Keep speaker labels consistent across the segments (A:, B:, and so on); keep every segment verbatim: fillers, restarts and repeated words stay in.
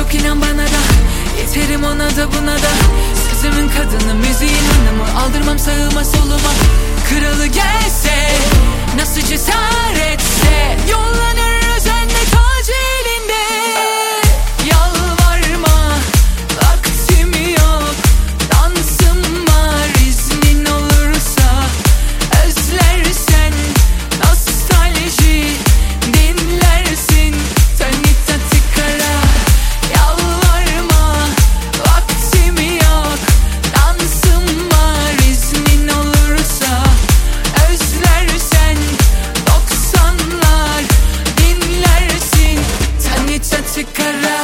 A: çok inan bana da, yeterim ona da buna da. Sözümün kadını, müziğin hanımı, aldırmam sağıma soluma. Kralı gelse, nasıl cesaretse, yollanır özenle tacı elinde. Yalvarma, vaktim yok, dansım var, iznin olursa. Özlersen nostalji dinlersin, Tanita Tikara. Yalvarma, vaktim yok, dansım var, iznin olursa. Özlersen doksanlar dinlersin, Tanita Tikara.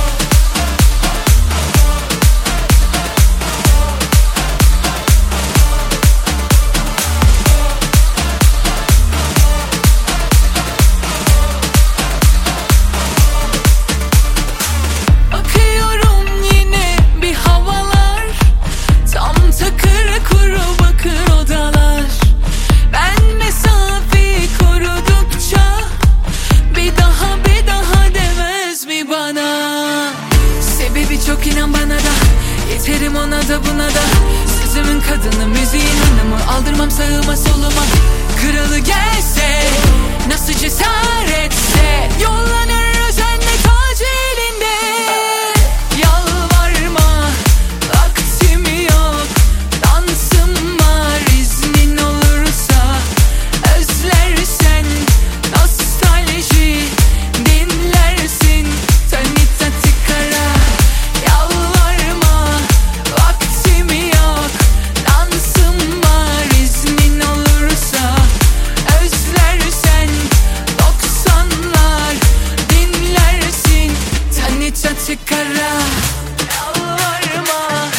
A: Bakıyorum yine bir havalar, tam takır kuru bakır odalar. Ben mesafeyi korudukça bir daha bir daha demez mi bana? Sebebi çok inan bana da, yeterim ona da buna da. Sözümün kadını, müziğin hanımı, aldırmam sağıma soluma. Kralı gelse, nasıl cesaretse, yollanır özenle tacı elinde. Yalvarma, vaktim yok, dansım var, iznin olursa. Özlersen nostalji dinlersin, Tanita Tikara. Yalvarma, vaktim yok, dansım var, iznin olursa. Özlersen doksanlar dinlersin, Tanita Tikara. Yalvarma,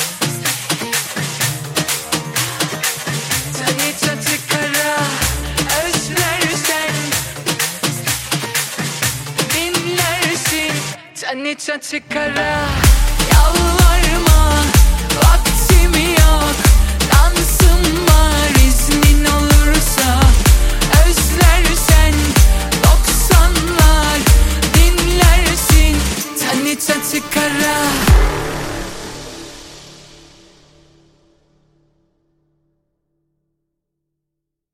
A: Tanita Tikara. Özlersen dinlersin, Tanita Tikara.